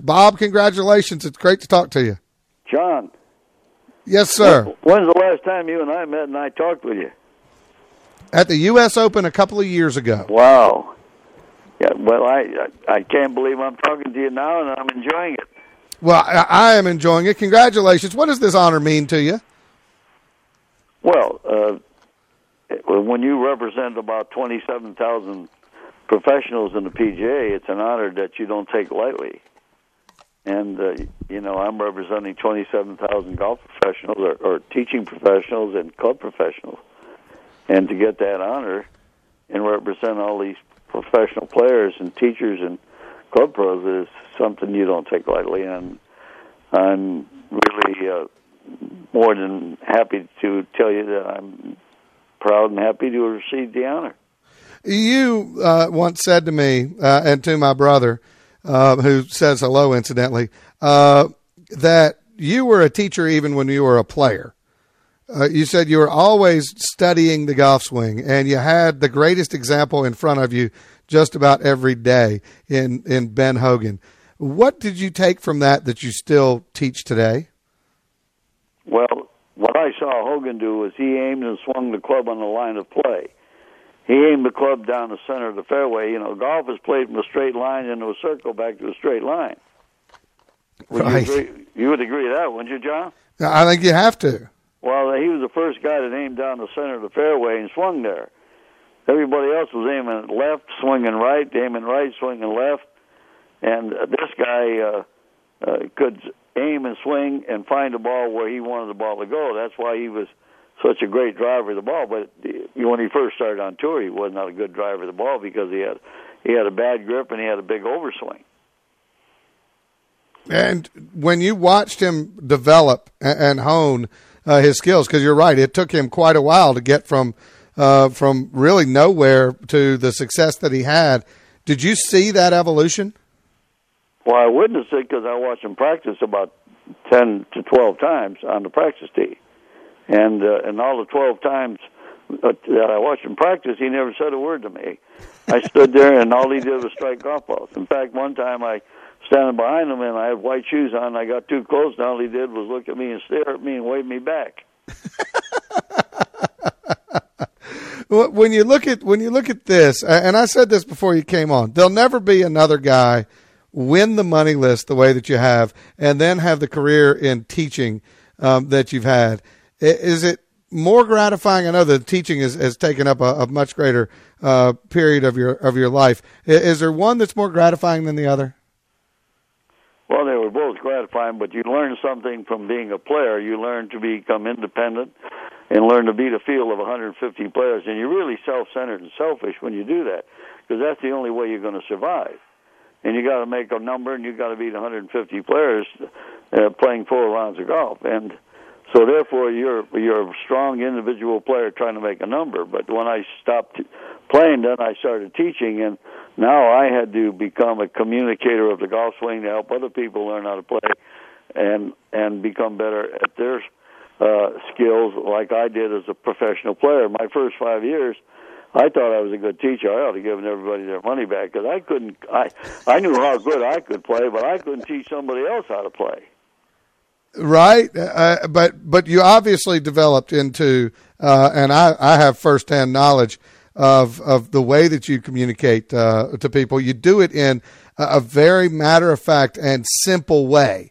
Bob, congratulations. It's great to talk to you. John. Yes, sir. When's the last time you and I met and I talked with you? At the U.S. Open a couple of years ago. Wow. Yeah. Well, I can't believe I'm talking to you now, and I'm enjoying it. Well, I am enjoying it. Congratulations. What does this honor mean to you? Well, when you represent about 27,000 professionals in the PGA, it's an honor that you don't take lightly. And, I'm representing 27,000 golf professionals or teaching professionals and club professionals. And to get that honor and represent all these professional players and teachers and club pros is something you don't take lightly. And I'm really more than happy to tell you that I'm proud and happy to have received the honor. You once said to me and to my brother, who says hello, incidentally, that you were a teacher even when you were a player. You said you were always studying the golf swing, and you had the greatest example in front of you just about every day in Ben Hogan. What did you take from that you still teach today? Well, what I saw Hogan do was he aimed and swung the club on the line of play. He aimed the club down the center of the fairway. Golf is played from a straight line into a circle back to a straight line. Right. You would agree with that, wouldn't you, John? I think you have to. Well, he was the first guy that aimed down the center of the fairway and swung there. Everybody else was aiming left, swinging right, aiming right, swinging left. And this guy could aim and swing and find the ball where he wanted the ball to go. That's why he was such a great driver of the ball. But when he first started on tour, he was not a good driver of the ball because he had a bad grip and he had a big overswing. And when you watched him develop and hone his skills, because you're right, it took him quite a while to get from really nowhere to the success that he had. Did you see that evolution? Well, I witnessed it because I watched him practice about 10 to 12 times on the practice tee. And all the 12 times that I watched him practice, he never said a word to me. I stood there, and all he did was strike golf balls. In fact, one time I standing behind him, and I had white shoes on. I got too close, and all he did was look at me and stare at me and wave me back. When you look at this, and I said this before you came on, there'll never be another guy win the money list the way that you have, and then have the career in teaching that you've had. Is it more gratifying? I know that teaching has taken up a much greater period of your life. Is there one that's more gratifying than the other? Well, they were both gratifying, but you learn something from being a player. You learn to become independent and learn to beat a field of 150 players. And you're really self-centered and selfish when you do that, because that's the only way you're going to survive. And you got to make a number, and you got to beat 150 players playing 4 rounds of golf. And so, therefore, you're a strong individual player trying to make a number. But when I stopped playing, then I started teaching, and now I had to become a communicator of the golf swing to help other people learn how to play and become better at their skills like I did as a professional player. My first 5 years, I thought I was a good teacher. I ought to give everybody their money back because I knew how good I could play, but I couldn't teach somebody else how to play. Right, but you obviously developed into, and I have firsthand knowledge of the way that you communicate to people. You do it in a very matter-of-fact and simple way.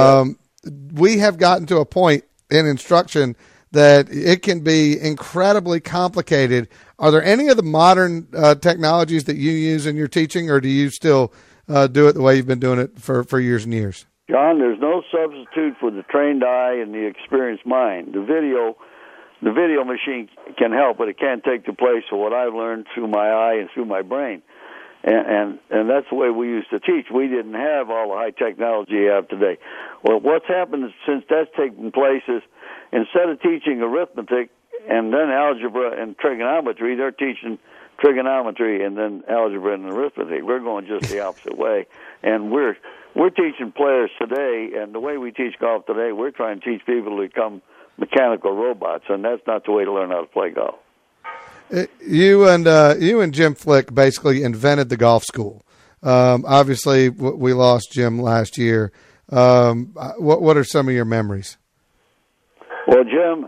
We have gotten to a point in instruction that it can be incredibly complicated. Are there any of the modern technologies that you use in your teaching, or do you still do it the way you've been doing it for years and years? John, there's no substitute for the trained eye and the experienced mind. The video machine can help, but it can't take the place of what I've learned through my eye and through my brain. And that's the way we used to teach. We didn't have all the high technology you have today. Well, what's happened since that's taken place is instead of teaching arithmetic and then algebra and trigonometry, they're teaching trigonometry and then algebra and arithmetic. We're going just the opposite way. And we're teaching players today, and the way we teach golf today, we're trying to teach people to become mechanical robots, and that's not the way to learn how to play golf. You and Jim Flick basically invented the golf school. Obviously, we lost Jim last year. What are some of your memories? Well, Jim,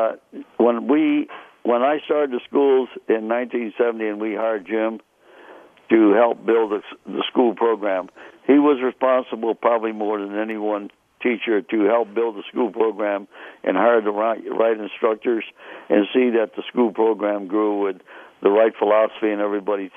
when I started the schools in 1970 and we hired Jim to help build the school program, he was responsible probably more than any one teacher to help build the school program and hire the right instructors and see that the school program grew with the right philosophy and everybody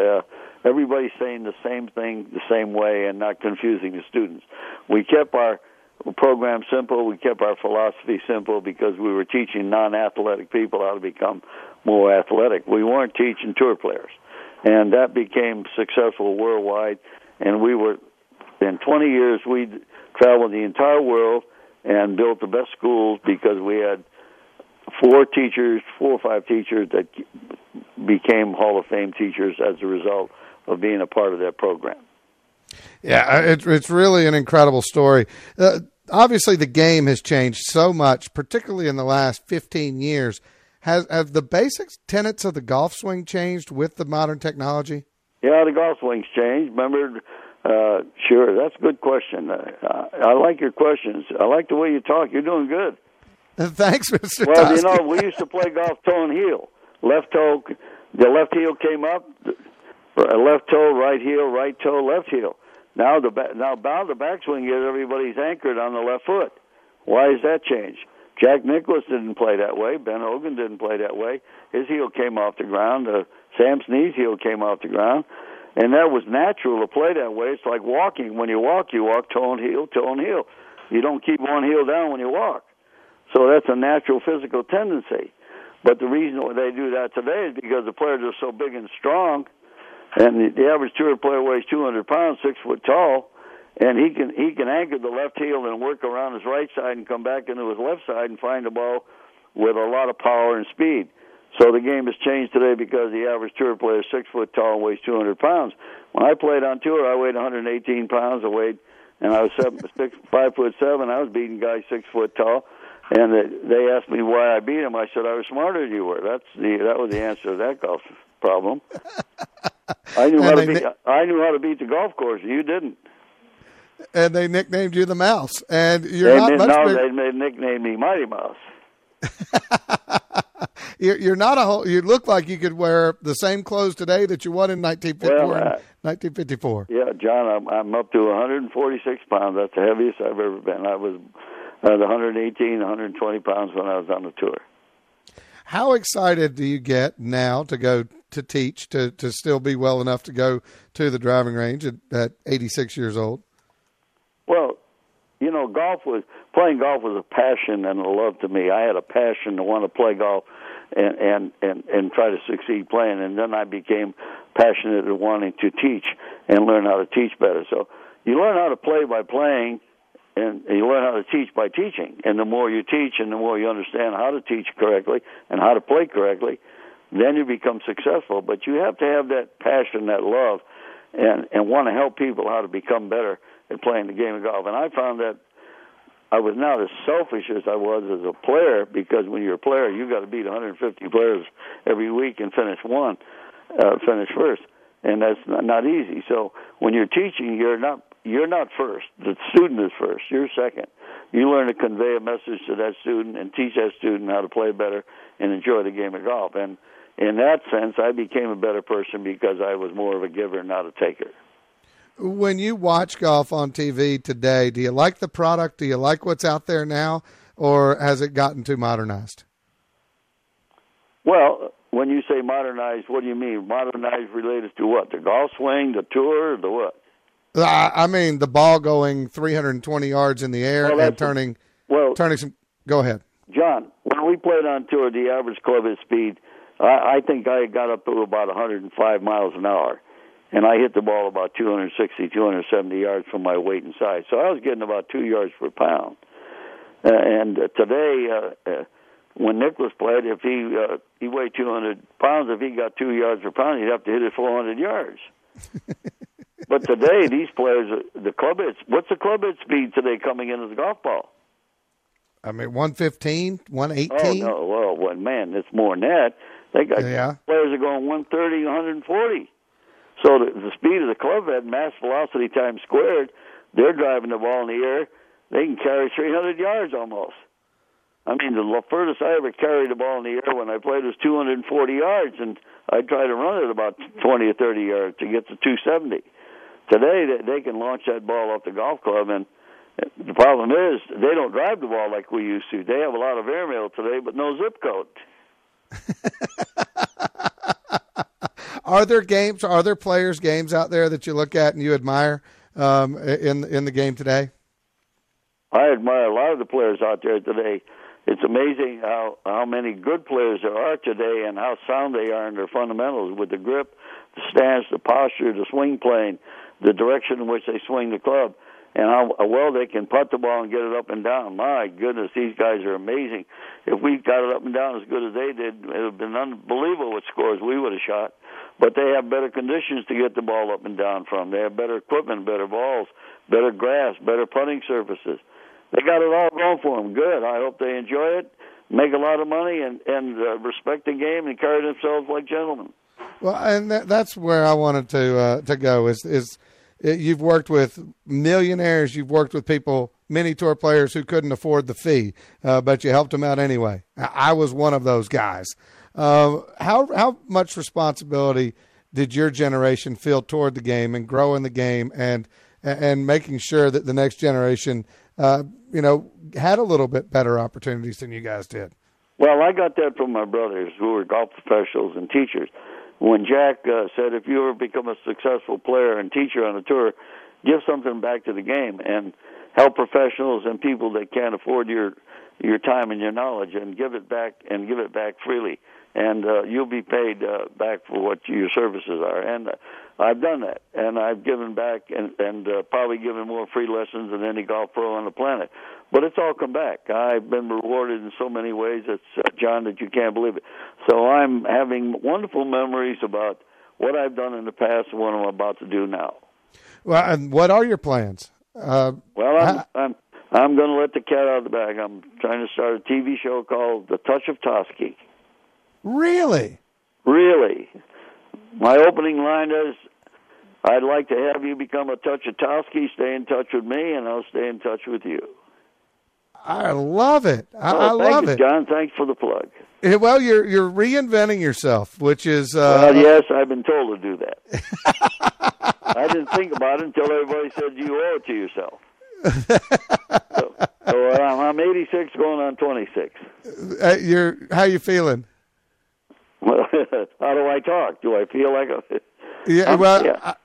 saying the same thing the same way and not confusing the students. We kept our program simple. We kept our philosophy simple because we were teaching non-athletic people how to become more athletic. We weren't teaching tour players. And that became successful worldwide. And we were, in 20 years, we traveled the entire world and built the best schools because we had 4 or 5 teachers that became Hall of Fame teachers as a result of being a part of that program. Yeah, it's really an incredible story. Obviously, the game has changed so much, particularly in the last 15 years. Have the basic tenets of the golf swing changed with the modern technology? Yeah, the golf swing's changed. Remember, sure, that's a good question. I like your questions. I like the way you talk. You're doing good. Thanks, Mr. Well, Toski. we used to play golf toe and heel. Left toe, the left heel came up, left toe, right heel, right toe, left heel. Now the backswing is everybody's anchored on the left foot. Why has that changed? Jack Nicklaus didn't play that way. Ben Hogan didn't play that way. His heel came off the ground. Sam Snead's heel came off the ground. And that was natural to play that way. It's like walking. When you walk toe and heel, toe and heel. You don't keep one heel down when you walk. So that's a natural physical tendency. But the reason why they do that today is because the players are so big and strong, and the average tour player weighs 200 pounds, 6 foot tall, and he can anchor the left heel and work around his right side and come back into his left side and find the ball with a lot of power and speed. So the game has changed today because the average tour player is 6 foot tall and weighs 200 pounds. When I played on tour, I weighed 118 pounds. I was 5'7". I was beating guys 6 foot tall. And they asked me why I beat him. I said I was smarter than you were. That was the answer to that golf problem. I knew how to beat the golf course. You didn't. And they nicknamed you the Mouse. And they nicknamed me Mighty Mouse. You're not you look like you could wear the same clothes today that you won in 1954. Yeah, John, I'm up to 146 pounds. That's the heaviest I've ever been. I was 118, 120 pounds when I was on the tour. How excited do you get now to go to teach, to still be well enough to go to the driving range at 86 years old? Well, playing golf was a passion and a love to me. I had a passion to want to play golf and try to succeed playing, and then I became passionate at wanting to teach and learn how to teach better. So you learn how to play by playing, and you learn how to teach by teaching. And the more you teach and the more you understand how to teach correctly and how to play correctly, then you become successful. But you have to have that passion, that love, and want to help people how to become better at playing the game of golf. And I found that I was not as selfish as I was as a player, because when you're a player, you got to beat 150 players every week and finish first. And that's not easy. So when you're teaching, you're not first. The student is first. You're second. You learn to convey a message to that student and teach that student how to play better and enjoy the game of golf. And in that sense, I became a better person because I was more of a giver, not a taker. When you watch golf on TV today, do you like the product? Do you like what's out there now, or has it gotten too modernized? Well, when you say modernized, what do you mean? Modernized related to what? The golf swing, the tour, the what? I mean, the ball going 320 yards in the air and turning some. Go ahead, John. When we played on tour, the average club head speed, I think I got up to about 105 miles an hour, and I hit the ball about 260, 270 yards from my weight and size. So I was getting about 2 yards per pound. And today, when Nicklaus played, if he weighed 200 pounds, if he got 2 yards per pound, he'd have to hit it 400 yards. But today, these players, what's the club head speed today coming in as a golf ball? I mean, 115, 118? Oh, no. Well, man, it's more than that. They got players are going 130, 140. So the speed of the club head, mass velocity times squared, they're driving the ball in the air. They can carry 300 yards almost. I mean, the furthest I ever carried the ball in the air when I played was 240 yards, and I tried to run it about 20 or 30 yards to get to 270. Today, they can launch that ball off the golf club, and the problem is they don't drive the ball like we used to. They have a lot of airmail today, but no zip code. Are there players' games out there that you look at and you admire in the game today? I admire a lot of the players out there today. It's amazing how many good players there are today and how sound they are in their fundamentals with the grip, the stance, the posture, the swing plane, the direction in which they swing the club, and how well they can putt the ball and get it up and down. My goodness, these guys are amazing. If we got it up and down as good as they did, it would have been unbelievable what scores we would have shot. But they have better conditions to get the ball up and down from. They have better equipment, better balls, better grass, better putting surfaces. They got it all going for them. Good. I hope they enjoy it, make a lot of money, and respect the game and carry themselves like gentlemen. Well, and that's where I wanted to go. Is you've worked with millionaires, you've worked with people, mini tour players who couldn't afford the fee, but you helped them out anyway. I was one of those guys. How much responsibility did your generation feel toward the game and growing the game and making sure that the next generation had a little bit better opportunities than you guys did? Well, I got that from my brothers who were golf professionals and teachers. When Jack said, if you ever become a successful player and teacher on a tour, give something back to the game and help professionals and people that can't afford your time and your knowledge, and give it back freely. And you'll be paid back for what your services are. And I've done that, and I've given back and probably given more free lessons than any golf pro on the planet. But it's all come back. I've been rewarded in so many ways, John, that you can't believe it. So I'm having wonderful memories about what I've done in the past and what I'm about to do now. Well, and what are your plans? I'm going to let the cat out of the bag. I'm trying to start a TV show called The Touch of Toski. Really? Really. My opening line is, I'd like to have you become a touch of Toski, stay in touch with me, and I'll stay in touch with you. I love it. I love it. Thank you, John. Thanks for the plug. Well, you're reinventing yourself, which is... well, yes, I've been told to do that. I didn't think about it until everybody said you owe it to yourself. So I'm 86 going on 26. How you feeling? Well, how do I talk? Do I feel like a... Yeah, well,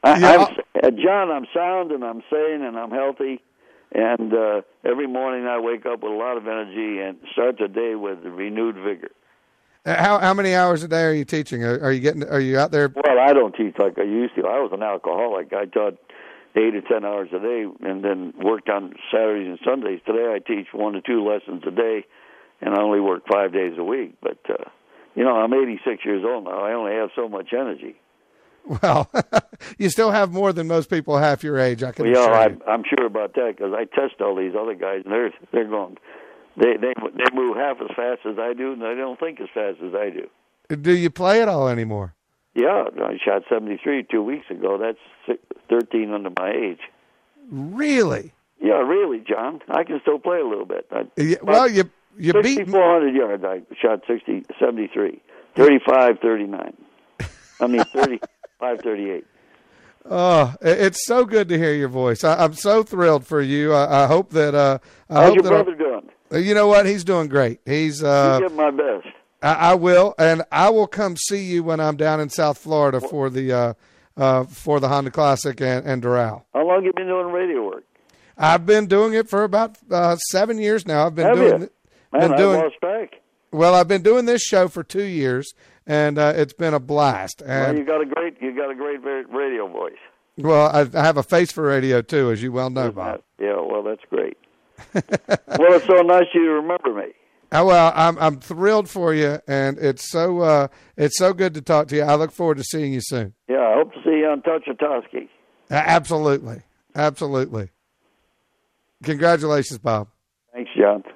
John, I'm sound and I'm sane and I'm healthy, and every morning I wake up with a lot of energy and start the day with renewed vigor. How many hours a day are you teaching? Are you out there? Well, I don't teach like I used to. I was an alcoholic. I taught 8 or 10 hours a day and then worked on Saturdays and Sundays. Today I teach 1 to 2 lessons a day, and I only work 5 days a week. But I'm 86 years old now. I only have so much energy. Well, you still have more than most people half your age. I can assure you. I'm sure about that because I test all these other guys, and they're going. They move half as fast as I do, and they don't think as fast as I do. Do you play at all anymore? Yeah, I shot 73 2 weeks ago. That's 13 under my age. Really? Yeah, really, John. I can still play a little bit. You beat 6,400 yards. I shot 73, 35, 39. I mean 35, 38. Oh, it's so good to hear your voice. I'm so thrilled for you. I hope that. How's your brother doing? You know what? He's doing great. He's. You give my best. I will, and I will come see you when I'm down in South Florida for the Honda Classic and Doral. How long have you been doing radio work? I've been doing it for about 7 years now. I've been doing. Man, I lost track. Well, I've been doing this show for 2 years, and it's been a blast. And well, you got a great radio voice. Well, I have a face for radio too, as you well know, Bob. Yeah, well, that's great. Well, it's so nice you remember me. Well, I'm thrilled for you, and it's so good to talk to you. I look forward to seeing you soon. Yeah, I hope to see you on Touch of Toski. Absolutely. Congratulations, Bob. Thanks, John.